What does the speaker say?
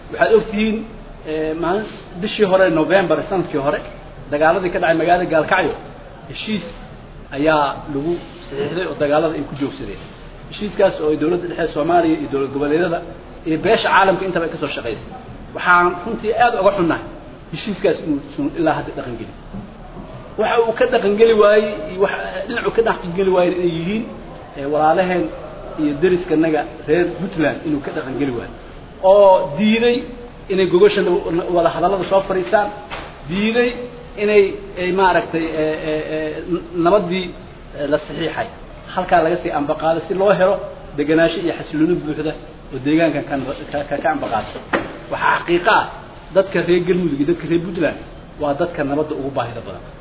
waxaad ogtihiin maalin bishii hore November sanadkii hore dagaaladii ka dhacay magaalada Gaalkacyo heshiis ayaa lagu saxiixday oo dagaalada ay ku joogsadeen heshiiskaas oo dawladda dhexe Soomaaliya iyo dawlad goboleedyada iyo beesha caalamka intaba ay ka soo shaqeysay waxaan runtii aad uga xunnahay heshiiskaas inuu ilaa hadda dhaqan gelin waxa uu ka dhaqan geli waayay wax dhinacu ka dhaqan geli waayay inay yihiin walaalaheen iyo dariskanaga reer Puntland inuu ka dhaqan geli waayay oo diiday inay gogosha wada hadallada soo fariistaan diiday inay maaragtay nabadii la saxiixay halka laga sii ambaqaado si loo helo deganaansho iyo xasilooni buuxda oo deegaanka ka ambaqaato waxa xaqiiqo ah dadka reer Galmudug dadka reer Puntland waa dadka nabadda ugu baahida badan